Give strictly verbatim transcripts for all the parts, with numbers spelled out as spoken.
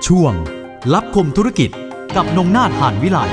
ช่วงลับคมธุรกิจกับนงนาถ หานวิไล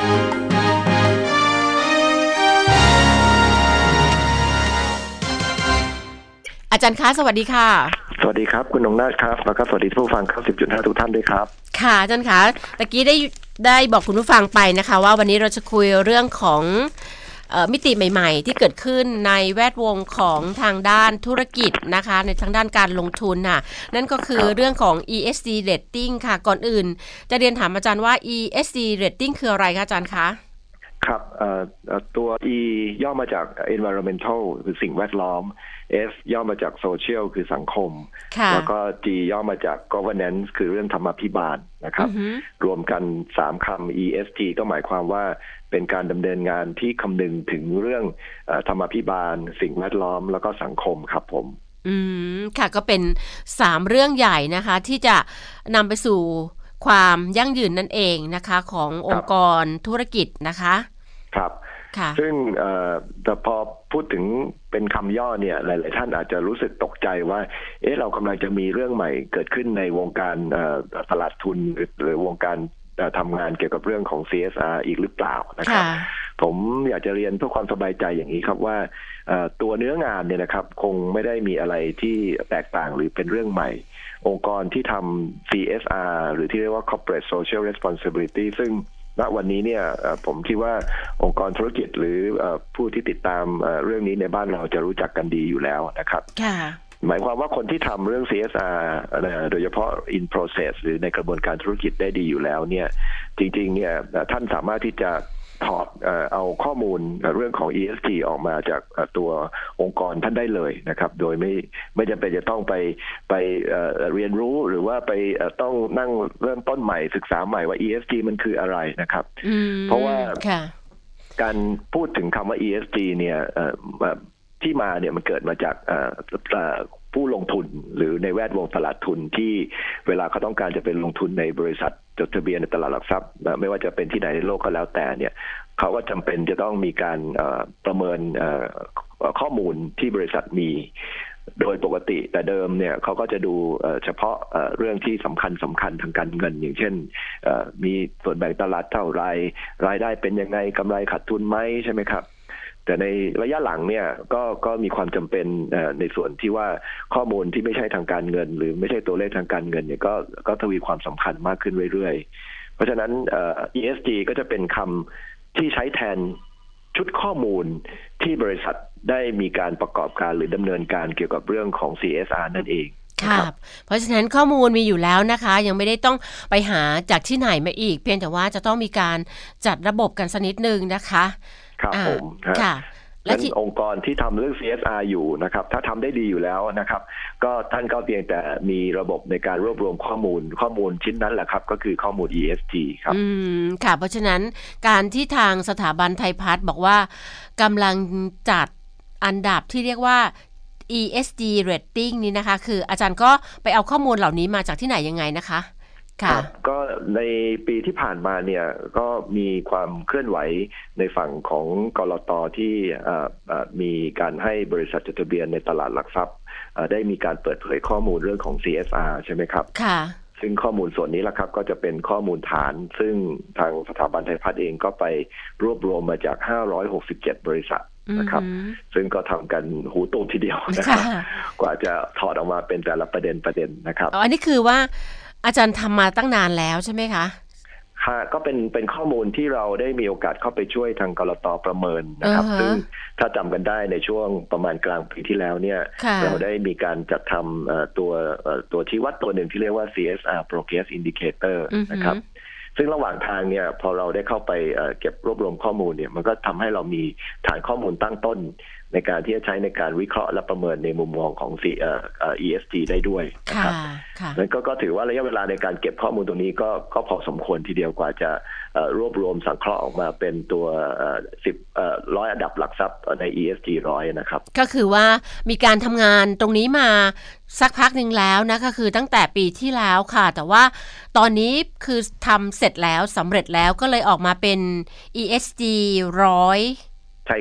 อาจารย์คะสวัสดีค่ะสวัสดีครับคุณนงนาถครับแล้วก็สวัสดีผู้ฟังครับ สิบจุดห้า ทุกท่านด้วยครับค่ะอาจารย์คะตะกี้ได้ได้บอกคุณผู้ฟังไปนะคะว่าวันนี้เราจะคุยเรื่องของเอ่อมิติใหม่ๆที่เกิดขึ้นในแวดวงของทางด้านธุรกิจนะคะในทางด้านการลงทุนน่ะนั่นก็คือเรื่องของ อี เอส จี Rating ค่ะก่อนอื่นจะเรียนถามอาจารย์ว่า อี เอส จี Rating คืออะไรคะอาจารย์คะครับตัว E ย่อมาจาก environmental คือสิ่งแวดล้อม S ย่อมาจาก social คือสังคมแล้วก็ G ย่อมาจาก governance คือเรื่องธรรมาภิบาลนะครับ uh-huh. รวมกันสามคำ อี เอส จี ก็หมายความว่าเป็นการดำเนินงานที่คำนึงถึงเรื่องธรรมาภิบาลสิ่งแวดล้อมแล้วก็สังคมครับผมอืมค่ะก็เป็นสามเรื่องใหญ่นะคะที่จะนำไปสู่ความยั่งยืนนั่นเองนะคะขององค์กรธุรกิจนะคะครับซึ่งแต่พอพูดถึงเป็นคำย่อเนี่ยหลายๆท่านอาจจะรู้สึกตกใจว่าเอ๊ะเรากำลังจะมีเรื่องใหม่เกิดขึ้นในวงการตลาดทุนหรือวงการทำงานเกี่ยวกับเรื่องของ ซี เอส อาร์ อีกหรือเปล่านะครับผมอยากจะเรียนเพื่อความสบายใจอย่างนี้ครับว่าตัวเนื้องานเนี่ยนะครับคงไม่ได้มีอะไรที่แตกต่างหรือเป็นเรื่องใหม่องค์กรที่ทำ ซี เอส อาร์ หรือที่เรียกว่า Corporate Social Responsibility ซึ่งณวันนี้เนี่ยผมคิดว่าองค์กรธุรกิจหรือผู้ที่ติดตามเรื่องนี้ในบ้านเราจะรู้จักกันดีอยู่แล้วนะครับหมายความว่าคนที่ทำเรื่อง ซี เอส อาร์ โดยเฉพาะ in process หรือในกระบวนการธุรกิจได้ดีอยู่แล้วเนี่ยจริงๆเนี่ยท่านสามารถที่จะถอดเอาข้อมูลเรื่องของ อี เอส จี ออกมาจากตัวองค์กรท่านได้เลยนะครับโดยไม่ไม่จำเป็นจะต้องไปไปเรียนรู้หรือว่าไปต้องนั่งเริ่มต้นใหม่ศึกษาใหม่ว่า อี เอส จี มันคืออะไรนะครับเพราะว่าการพูดถึงคำว่า อี เอส จี เนี่ยที่มาเนี่ยมันเกิดมาจากผู้ลงทุนหรือในแวดวงตลาดทุนที่เวลาเขาต้องการจะเป็นลงทุนในบริษัทจดทะเบียนในตลาดหลักทรัพย์ไม่ว่าจะเป็นที่ไหนในโลกก็แล้วแต่เนี่ยเขาก็จำเป็นจะต้องมีการประเมินข้อมูลที่บริษัทมีโดยปกติแต่เดิมเนี่ยเขาก็จะดูเฉพาะเรื่องที่สำคัญสำคัญทางการเงินอย่างเช่นมีส่วนแบ่งตลาดเท่าไรรายได้เป็นยังไงกำไรขาดทุนไหมใช่ไหมครับแต่ในระยะหลังเนี่ยก็ก็มีความจำเป็นในส่วนที่ว่าข้อมูลที่ไม่ใช่ทางการเงินหรือไม่ใช่ตัวเลขทางการเงินเนี่ยก็ก็ทวีความสำคัญมากขึ้นเรื่อยๆเพราะฉะนั้น อี เอส จี ก็จะเป็นคำที่ใช้แทนชุดข้อมูลที่บริษัทได้มีการประกอบการหรือดำเนินการเกี่ยวกับเรื่องของ ซี เอส อาร์ นั่นเองค่ะเพราะฉะนั้นข้อมูลมีอยู่แล้วนะคะยังไม่ได้ต้องไปหาจากที่ไหนมาอีกเพียงแต่ว่าจะต้องมีการจัดระบบกันสักนิดนึงนะคะครับผมค่ะและองค์กรที่ทำเรื่อง ซี เอส อาร์ อยู่นะครับถ้าทำได้ดีอยู่แล้วนะครับก็ท่านก็เพียงแต่มีระบบในการรวบรวมข้อมูลข้อมูลชิ้นนั้นแหละครับก็คือข้อมูล อี เอส จี ครับอืมค่ะเพราะฉะนั้นการที่ทางสถาบันไทยพัฒน์บอกว่ากำลังจัดอันดับที่เรียกว่า อี เอส จี Rating นี้นะคะคืออาจารย์ก็ไปเอาข้อมูลเหล่านี้มาจากที่ไหนยังไงนะคะครับก็ในปีที่ผ่านมาเนี่ยก็มีความเคลื่อนไหวในฝั่งของกลต.ที่มีการให้บริษัทจดทะเบียนในตลาดหลักทรัพย์ได้มีการเปิดเผยข้อมูลเรื่องของ ซี เอส อาร์ ใช่ไหมครับค่ะซึ่งข้อมูลส่วนนี้แหละครับก็จะเป็นข้อมูลฐานซึ่งทางสถาบันไทยพัฒน์เองก็ไปรวบรวมมาจากห้าร้อยหกสิบเจ็ดบริษัทนะครับซึ่งก็ทำกันหูตูมทีเดียวนะครับกว่าจะถอดออกมาเป็นแต่ละประเด็นประเด็นนะครับอันนี้คือว่าอาจารย์ทำมาตั้งนานแล้วใช่ไหมคะค่ะก็เป็นเป็นข้อมูลที่เราได้มีโอกาสเข้าไปช่วยทางกลต.ประเมินนะครับ uh-huh. ซึ่งถ้าจำกันได้ในช่วงประมาณกลางปีที่แล้วเนี่ย uh-huh. เราได้มีการจัดทำตัวตัวชี้วัดตัวหนึ่งที่เรียกว่า ซี เอส อาร์ Progress Indicator นะครับซึ่งระหว่างทางเนี่ยพอเราได้เข้าไปเก็บรวบรวมข้อมูลเนี่ยมันก็ทำให้เรามีฐานข้อมูลตั้งต้นในการที่จะใช้ในการวิเคราะห์และประเมินในมุมมองของ อี เอส จี ได้ด้วยนะครับนั่น ก็, ก็ถือว่าระยะเวลาในการเก็บข้อมูลตรงนี้ก็ก็พอสมควรทีเดียวกว่าจะรวบรวมสังเคราะห์ออกมาเป็นตัวสิบร้อยอันดับหลักทรัพย์ใน อี เอส จี หนึ่งร้อยนะครับก็คือว่ามีการทำงานตรงนี้มาสักพักนึงแล้วนะก็คือตั้งแต่ปีที่แล้วค่ะแต่ว่าตอนนี้คือทำเสร็จแล้วสำเร็จแล้วก็เลยออกมาเป็น อี เอส จี หนึ่งร้อยใช่ครับ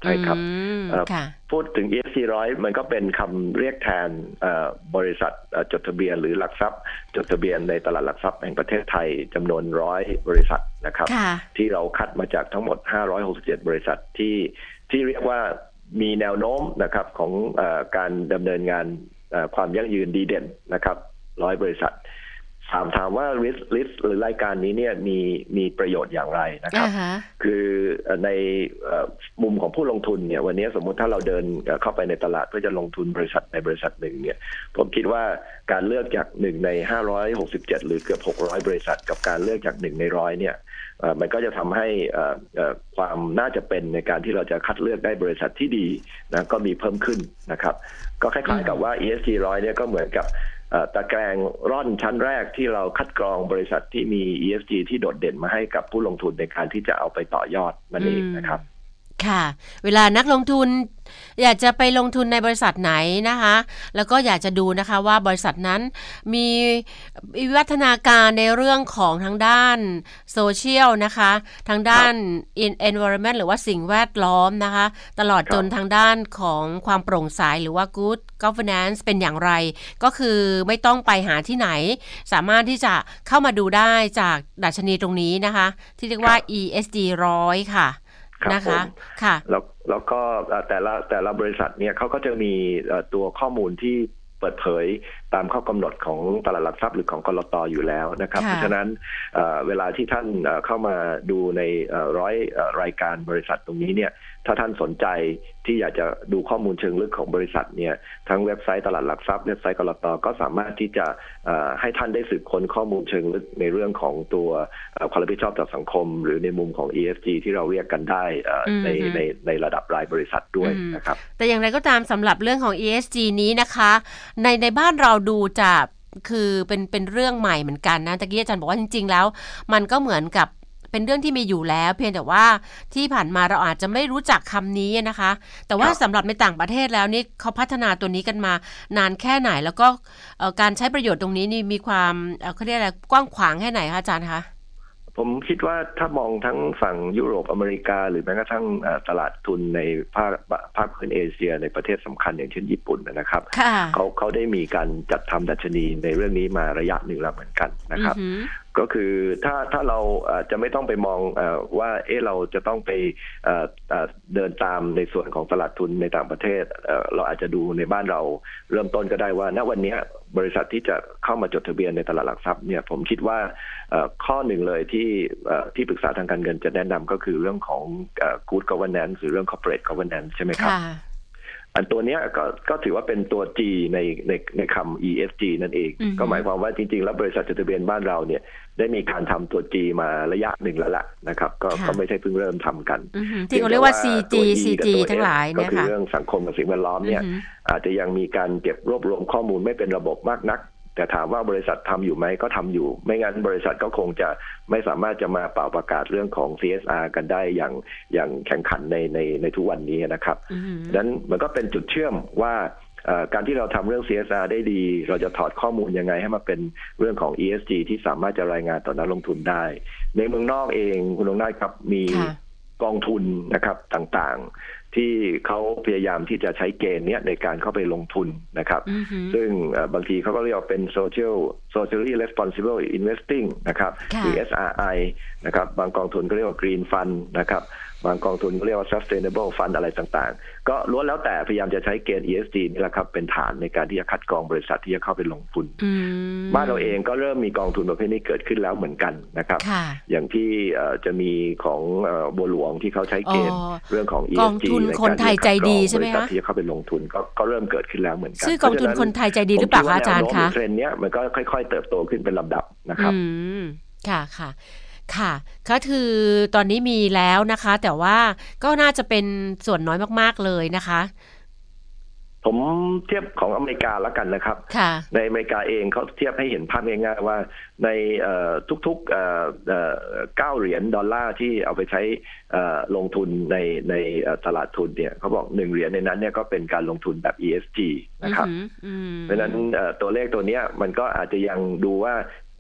ใช่ครับพูดถึง อี เอส จี หนึ่งร้อยมันก็เป็นคำเรียกแทนบริษัทจดทะเบียนหรือหลักทรัพย์จดทะเบียนในตลาดหลักทรัพย์แห่งประเทศไทยจำนวนร้อยบริษัทนะครับที่เราคัดมาจากทั้งหมดห้าร้อยหกสิบเจ็ดบริษัทที่ที่เรียกว่ามีแนวโน้มนะครับของเอ่อการดำเนินงานความยั่งยืนดีเด่นนะครับร้อยบริษัทถามถามว่า list list หรือรายการนี้เนี่ยมีมีประโยชน์อย่างไรนะครับ uh-huh. คือในมุมของผู้ลงทุนเนี่ยวันนี้สมมุติถ้าเราเดินเข้าไปในตลาดเพื่อจะลงทุนบริษัทในบริษัทหนึ่งเนี่ยผมคิดว่าการเลือกจากหนึ่งในห้าร้อยหกสิบเจ็ดหรือเกือบหกร้อยบริษัทกับการเลือกจากหนึ่งในร้อยเนี่ยมันก็จะทำให้ความน่าจะเป็นในการที่เราจะคัดเลือกได้บริษัทที่ดีนะก็มีเพิ่มขึ้นนะครับก็คล้ายๆกับว่า อี เอส จี หนึ่งร้อยเนี่ยก็เหมือนกับตะแกรงร่อนชั้นแรกที่เราคัดกรองบริษัทที่มี อี เอส จี ที่โดดเด่นมาให้กับผู้ลงทุนในการที่จะเอาไปต่อยอดนั่นเองนะครับค่ะเวลานักลงทุนอยากจะไปลงทุนในบริษัทไหนนะคะแล้วก็อยากจะดูนะคะว่าบริษัทนั้นมีวิวัฒนาการในเรื่องของทางด้านโซเชียลนะคะทางด้าน environment หรือว่าสิ่งแวดล้อมนะคะตลอดจนทางด้านของความโปร่งใสหรือว่า good governance เป็นอย่างไรก็คือไม่ต้องไปหาที่ไหนสามารถที่จะเข้ามาดูได้จากดัชนีตรงนี้นะคะที่เรียกว่า อี เอส จี หนึ่งร้อยค่ะนะคะค่ะแล้วแล้วก็แต่ละแต่ละบริษัทเนี่ยเขาก็จะมีตัวข้อมูลที่เปิดเผยตามข้อกำหนดของตลาดหลักทรัพย์หรือของกลต.อยู่แล้วนะครับเพราะฉะนั้นเวลาที่ท่านเข้ามาดูในร้อยรายการบริษัทตรงนี้เนี่ยถ้าท่านสนใจที่อยากจะดูข้อมูลเชิงลึกของบริษัทเนี่ยทั้งเว็บไซต์ตลาดหลักทรัพย์เว็บไซต์กลต.ก็สามารถที่จะให้ท่านได้สืบค้นข้อมูลเชิงลึกในเรื่องของตัวความรับผิดชอบต่อสังคมหรือในมุมของ อี เอส จี ที่เราเรียกกันได้ในในในระดับรายบริษัทด้วยนะครับแต่อย่างไรก็ตามสำหรับเรื่องของ อี เอส จี นี้นะคะในในบ้านเราดูจะคือเป็นเป็นเรื่องใหม่เหมือนกันนะตะกี้อาจารย์บอกว่าจริงๆแล้วมันก็เหมือนกับเป็นเรื่องที่มีอยู่แล้วเพียงแต่ว่าที่ผ่านมาเราอาจจะไม่รู้จักคำนี้นะคะแต่ว่าสำหรับในต่างประเทศแล้วนี่เขาพัฒนาตัวนี้กันมานานแค่ไหนแล้วก็การใช้ประโยชน์ตรงนี้นี่มีความเขาเรียกอะไรกว้างขวางแค่ไหนคะอาจารย์คะผมคิดว่าถ้ามองทั้งฝั่งยุโรปอเมริกาหรือแม้กระทั่งตลาดทุนในภาคภาคพื้นเอเชียในประเทศสำคัญอย่างเช่นญี่ปุ่นนะครับเขาเขาได้มีการจัดทำดัชนีในเรื่องนี้มาระยะหนึ่งแล้วเหมือนกันนะครับก็คือถ้าถ้าเราจะไม่ต้องไปมองว่าเออเราจะต้องไปเดินตามในส่วนของตลาดทุนในต่างประเทศเราอาจจะดูในบ้านเราเริ่มต้นก็ได้ว่าณวันนี้บริษัทที่จะเข้ามาจดทะเบียนในตลาดหลักทรัพย์เนี่ยผมคิดว่าข้อหนึ่งเลยที่ที่ปรึกษาทางการเงินจะแนะนำก็คือเรื่องของ good governance หรือเรื่อง corporate governance ใช่ไหมครับอันตัวนี้ก็ก็ถือว่าเป็นตัว G ในในในคำ อี เอส จี นั่นเอง mm-hmm. ก็หมายความว่าจริงๆแล้วบริษัทจดทะเบียนบ้านเราเนี่ยได้มีการทำตัว G มาระยะหนึ่งแล้วล่ะนะครับก็ก็ไม่ใช่เพิ่งเริ่มทำกัน mm-hmm. ที่เขาเรียกว่า ซี จี ซี จี ทั้งหลายเนี่ยค่ะก็คือเรื่องสังคมกับสิ่งแวดล้อมเนี่ย mm-hmm. อาจจะยังมีการเก็บรวบรวมข้อมูลไม่เป็นระบบมากนักแต่ถามว่าบริษัททำอยู่ไหมก็ทำอยู่ไม่งั้นบริษัทก็คงจะไม่สามารถจะมาเป่าประกาศเรื่องของ ซี เอส อาร์ กันได้อย่างอย่างแข่งขันในในในทุกวันนี้นะครับดังนั้นมันก็เป็นจุดเชื่อมว่าการที่เราทำเรื่อง ซี เอส อาร์ ได้ดีเราจะถอดข้อมูลยังไงให้มาเป็นเรื่องของ อี เอส จี ที่สามารถจะรายงานต่อนักลงทุนได้ในเมืองนอกเองคุณลงได้ครับมีกองทุนนะครับต่างๆที่เขาพยายามที่จะใช้เกณฑ์นี้ในการเข้าไปลงทุนนะครับ mm-hmm. ซึ่งบางทีเขาก็เรียกว่าเป็น social socially responsible investing นะครับหรือ เอส อาร์ ไอ นะครับบางกองทุนก็เรียกว่า green fund นะครับบางกองทุนก็เรียกว่า sustainable fund อะไรต่างๆก็ล้วนแล้วแต่พยายามจะใช้เกณฑ์ อี เอส จี นี่แหละครับเป็นฐานในการที่จะคัดกรองบริษัทที่จะเข้าไปลงทุน mm-hmm. บ้านเราเองก็เริ่มมีกองทุนประเภทนี้เกิดขึ้นแล้วเหมือนกันนะครับอย่างที่จะมีของบัวหลวงที่เขาใช้เกณฑ์เรื่องของ อี เอส จี ในการที่จะคัดกรองบริษัทที่จะเข้าไปลงทุนก็ก็เริ่มเกิดขึ้นแล้วเหมือนกันชื่อกองทุนคนไทยใจดีหรือเปล่าคะอาจารย์คะเทรนด์เนี้ยมันก็ค่อยๆเติบโตขึ้นเป็นลำดับนะครับอืมค่ะค่ะค่ะก็คือตอนนี้มีแล้วนะคะแต่ว่าก็น่าจะเป็นส่วนน้อยมากๆเลยนะคะผมเทียบของอเมริกาแล้วกันนะครับในอเมริกาเองเขาเทียบให้เห็นภาพง่ายๆว่าในทุกๆเก้าเหรียญดอลลาร์ที่เอาไปใช้ลงทุนในในตลาดทุนเนี่ยเขาบอกหนึ่งเหรียญในนั้นเนี่ยก็เป็นการลงทุนแบบ อี เอส จี นะครับเพราะฉะนั้นตัวเลขตัวนี้มันก็อาจจะยังดูว่าเอ๊ะ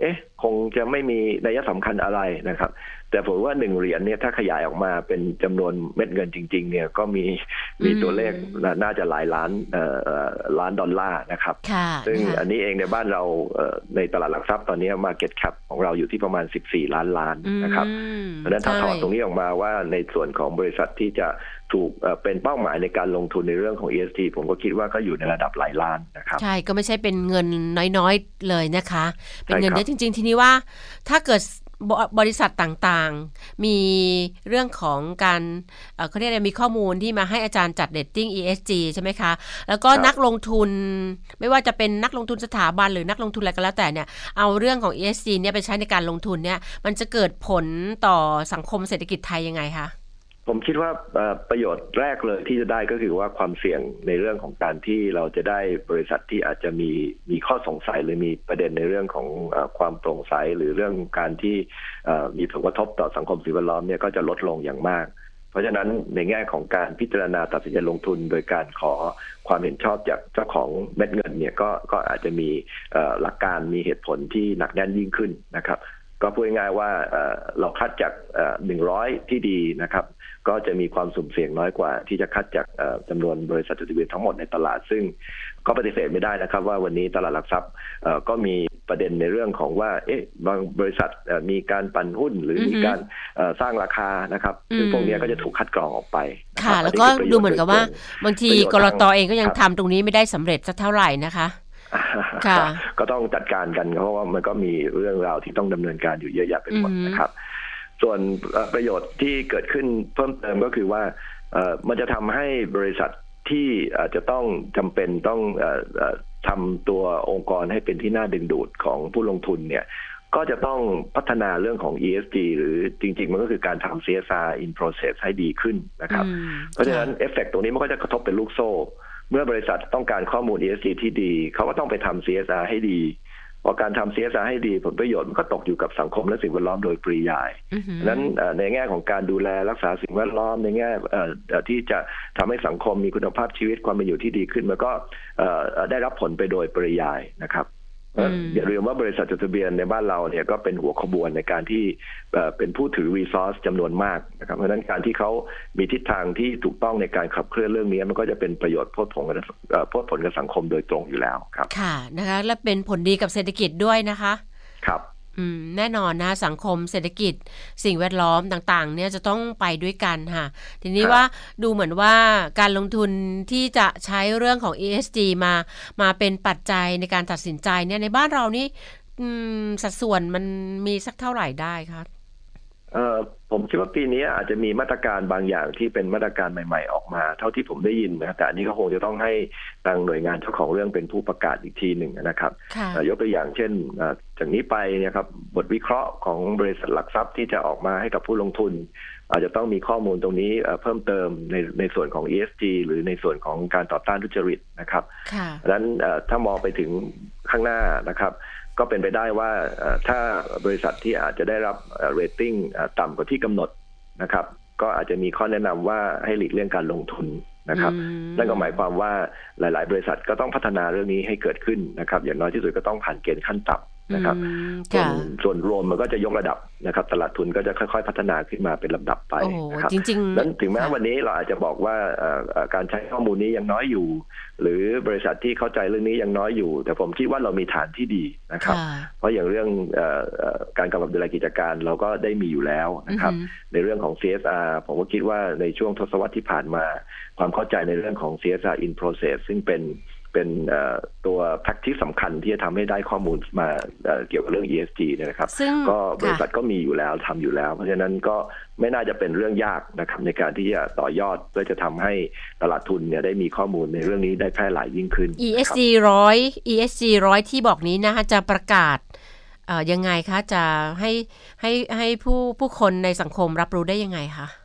คงจะไม่มีนัยสำคัญอะไรนะครับแต่ผมว่าหนึ่งเหรียญเนี่ยถ้าขยายออกมาเป็นจำนวนเม็ดเงินจริงๆเนี่ยก็มีมีตัวเลขน่าจะหลายล้านเอ่อล้านดอลลาร์นะครับซึ่งอันนี้เองในบ้านเราในตลาดหลักทรัพย์ตอนนี้ market cap ของเราอยู่ที่ประมาณสิบสี่ล้านล้านนะครับเพราะฉะนั้นถ้าถอดตรงนี้ออกมาว่าในส่วนของบริษัทที่จะถูกเป็นเป้าหมายในการลงทุนในเรื่องของ อี เอส จี ผมก็คิดว่าก็อยู่ในระดับหลายล้านนะครับใช่ก็ไม่ใช่เป็นเงินน้อยๆเลยนะคะเป็นเงินเยอะจริงๆทีนี้ว่าถ้าเกิดบริษัทต่างๆมีเรื่องของการเอ่อเขาเรียกอะไรมีข้อมูลที่มาให้อาจารย์จัดเรตติ้ง อี เอส จี ใช่ไหมคะแล้วก็นักลงทุนไม่ว่าจะเป็นนักลงทุนสถาบันหรือนักลงทุนอะไรก็แล้วแต่เนี่ยเอาเรื่องของ อี เอส จี เนี่ยไปใช้ในการลงทุนเนี่ยมันจะเกิดผลต่อสังคมเศรษฐกิจไทยยังไงคะผมคิดว่าประโยชน์แรกเลยที่จะได้ก็คือว่าความเสี่ยงในเรื่องของการที่เราจะได้บริษัทที่อาจจะมีมีข้อสงสัยหรือมีประเด็นในเรื่องของความโปร่งใสหรือเรื่องการที่มีผลกระทบต่อสังคมสิ่งแวดล้อมเนี่ยก็จะลดลงอย่างมากเพราะฉะนั้นในแง่ของการพิจารณาตัดสินใจลงทุนโดยการขอความเห็นชอบจากเจ้าของเม็ดเงินเนี่ยก็ก็อาจจะมีหลักการมีเหตุผลที่หนักแน่นยิ่งขึ้นนะครับก็พูดง่ายๆว่าเราคัดจากหนึ่งร้อยที่ดีนะครับก็จะมีความสุ่มเสี่ยงน้อยกว่าที่จะคัดจากจำนวนบริษัทจดทะเบียนทั้งหมดในตลาดซึ่งก็ปฏิเสธไม่ได้นะครับว่าวันนี้ตลาดหลักทรัพย์ก็มีประเด็นในเรื่องของว่าเอ๊ะบางบริษัทมีการปั่นหุ้นหรือมีการสร้างราคานะครับซึ่งพวกนี้ก็จะถูกคัดกรองออกไปค่ะแล้วก็ดูเหมือนกับว่าบางทีกลต.เองก็ยังทำตรงนี้ไม่ได้สำเร็จสักเท่าไหร่นะคะก็ต้องจัดการกันเพราะว่ามันก็มีเรื่องราวที่ต้องดำเนินการอยู่เยอะแยะไปหมดนะครับส่วนประโยชน์ที่เกิดขึ้นเพิ่มเติมก็คือว่ามันจะทำให้บริษัทที่อาจจะต้องจำเป็นต้องทำตัวองค์กรให้เป็นที่น่าดึงดูดของผู้ลงทุนเนี่ยก็จะต้องพัฒนาเรื่องของ อี เอส จี หรือจริงๆมันก็คือการทำ ซี เอส อาร์ in process ให้ดีขึ้นนะครับเพราะฉะนั้นเอฟเฟกต์ตรงนี้มันก็จะกระทบเป็นลูกโซ่เมื่อบริษัทต้องการข้อมูล อี เอส จี ที่ดีเขาก็ต้องไปทำ ซี เอส อาร์ ให้ดีพอการทำ ซี เอส อาร์ ให้ดีผลประโยชน์มันก็ตกอยู่กับสังคมและสิ่งแวดล้อมโดยปริยายดังนั้นในแง่ของการดูแลรักษาสิ่งแวดล้อมในแง่ที่จะทำให้สังคมมีคุณภาพชีวิตความเป็นอยู่ที่ดีขึ้นมันก็ได้รับผลไปโดยปริยายนะครับอย่าลืมว่าบริษัทจดทะเบียนในบ้านเราเนี่ยก็เป็นหัวขบวนในการที่เป็นผู้ถือรีซอสจำนวนมากนะครับเพราะฉะนั้นการที่เขามีทิศทางที่ถูกต้องในการขับเคลื่อนเรื่องนี้มันก็จะเป็นประโยชน์โพดผลกับโพดผลกับสังคมโดยตรงอยู่แล้วครับค่ะนะคะและเป็นผลดีกับเศรษฐกิจด้วยนะคะครับอืมแน่นอนนะสังคมเศรษฐกิจสิ่งแวดล้อมต่างๆเนี่ยจะต้องไปด้วยกันค่ะทีนี้ว่าดูเหมือนว่าการลงทุนที่จะใช้เรื่องของ อี เอส จี มามาเป็นปัจจัยในการตัดสินใจเนี่ยในบ้านเรานี่สัดส่วนมันมีสักเท่าไหร่ได้ครับเอ่อผมคิดว่าปีนี้อาจจะมีมาตรการบางอย่างที่เป็นมาตรการใหม่ๆออกมาเท่าที่ผมได้ยินนะแต่อันนี้ก็คงจะต้องให้ทางหน่วยงานเจ้าของเรื่องเป็นผู้ประกาศอีกทีหนึ่งนะครับยกตัวอย่างเช่นจากนี้ไปเนี่ยครับบทวิเคราะห์ของบริษัทหลักทรัพย์ที่จะออกมาให้กับผู้ลงทุนอาจจะต้องมีข้อมูลตรงนี้เพิ่มเติมในในส่วนของ อี เอส จี หรือในส่วนของการต่อต้านทุจริตนะครับดังนั้นถ้ามองไปถึงข้างหน้านะครับก็เป็นไปได้ว่าถ้าบริษัทที่อาจจะได้รับเรตติ้งต่ำกว่าที่กำหนดนะครับก็อาจจะมีข้อแนะนำว่าให้หลีกเลี่ยงการลงทุนนะครับนั่นก็หมายความว่าหลายๆบริษัทก็ต้องพัฒนาเรื่องนี้ให้เกิดขึ้นนะครับอย่างน้อยที่สุดก็ต้องผ่านเกณฑ์ขั้นต่ำนะครับส่วนส่วนรวมมันก็จะยกระดับนะครับตลาดทุนก็จะค่อยๆพัฒนาขึ้นมาเป็นลำดับไปนะครับจริงๆนั้นถึงแม้วันนี้เราอาจจะบอกว่าการใช้ข้อมูลนี้ยังน้อยอยู่หรือบริษัทที่เข้าใจเรื่องนี้ยังน้อยอยู่แต่ผมคิดว่าเรามีฐานที่ดีนะครับเพราะอย่างเรื่องการกำกับดูแลกิจการเราก็ได้มีอยู่แล้วนะครับในเรื่องของ ซี เอส อาร์ ผมก็คิดว่าในช่วงทศวรรษที่ผ่านมาความเข้าใจในเรื่องของ ซี เอส อาร์ in process ซึ่งเป็นเป็นตัวแพ็กที่สำคัญที่จะทำให้ได้ข้อมูลมาเกี่ยวกับเรื่อง อี เอส จี เนี่ยนะครับก็บริษัทก็มีอยู่แล้วทำอยู่แล้วเพราะฉะนั้นก็ไม่น่าจะเป็นเรื่องยากนะครับในการที่จะต่อยอดเพื่อจะทำให้ตลาดทุนเนี่ยได้มีข้อมูลในเรื่องนี้ได้แพร่หลายยิ่งขึ้นอี เอส จี หนึ่งร้อย อี เอส จี หนึ่งร้อยที่บอกนี้นะคะจะประกาศยังไงคะจะให้ให้ให้ผู้ผู้คนในสังคมรับรู้ได้ยังไงคะอ๋อ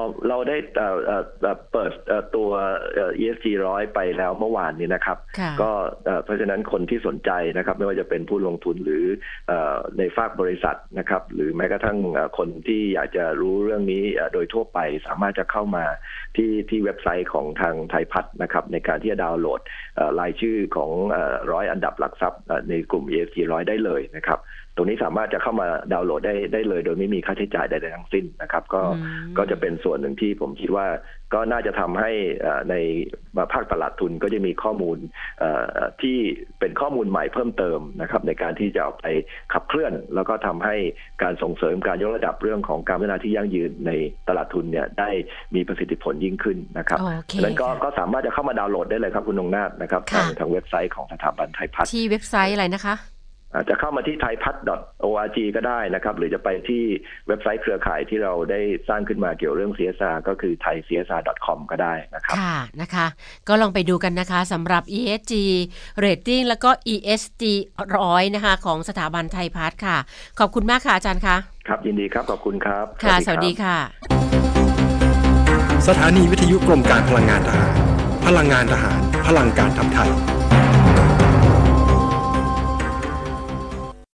เราได้เอ่อเอ่อเปิดเอ่อตัวเอ่อ อี เอส จี หนึ่งร้อยไปแล้วเมื่อวานนี้นะครับก็เอ่อเพราะฉะนั้นคนที่สนใจนะครับไม่ว่าจะเป็นผู้ลงทุนหรือเอ่อในภาคบริษัทนะครับหรือแม้กระทั่งเอ่อคนที่อยากจะรู้เรื่องนี้เอ่อโดยทั่วไปสามารถจะเข้ามาที่ที่เว็บไซต์ของทางไทยพัฒน์นะครับในการที่จะดาวน์โหลดเอ่อรายชื่อของเอ่อร้อยอันดับหลักทรัพย์เอ่อในกลุ่ม อี เอส จี หนึ่งร้อยได้เลยนะครับตรงนี้สามารถจะเข้ามาดาวน์โหลดได้ได้เลยโดยไม่มีค่าใช้จ่ายใดๆทั้งสิ้นนะครับก็ก็จะเป็นส่วนหนึ่งที่ผมคิดว่าก็น่าจะทำให้ในภาคตลาดทุนก็จะมีข้อมูลที่เป็นข้อมูลใหม่เพิ่มเติมนะครับในการที่จะเอาไปขับเคลื่อนแล้วก็ทำให้การส่งเสริมการยกระดับเรื่องของการพัฒนาที่ยั่งยืนในตลาดทุนเนี่ยได้มีประสิทธิผลยิ่งขึ้นนะครับดังนั้นก็ก็สามารถจะเข้ามาดาวน์โหลดได้เลยครับคุณนงนาถนะครับทางทางเว็บไซต์ของสถาบันไทยพัฒน์ที่เว็บไซต์อะไรนะคะจะเข้ามาที่ ไทยพัฒน์ ดอท โอ อาร์ จี ก็ได้นะครับหรือจะไปที่เว็บไซต์เครือข่ายที่เราได้สร้างขึ้นมาเกี่ยวเรื่อง ซี เอส อาร์ ก็คือ ไทย ซี เอส อาร์ ดอท คอม ก็ได้นะครับค่ะนะคะก็ลองไปดูกันนะคะสำหรับ อี เอส จี Rating แล้วก็ อี เอส จี หนึ่งร้อยนะคะของสถาบันไทยพัฒน์ค่ะขอบคุณมากค่ะอาจารย์คะครับยินดีครับขอบคุณครับค่ะสวัสดีค่ะสถานีวิทยุกรมการพลังงานทหารพลังงานทหารพลังการทำไทย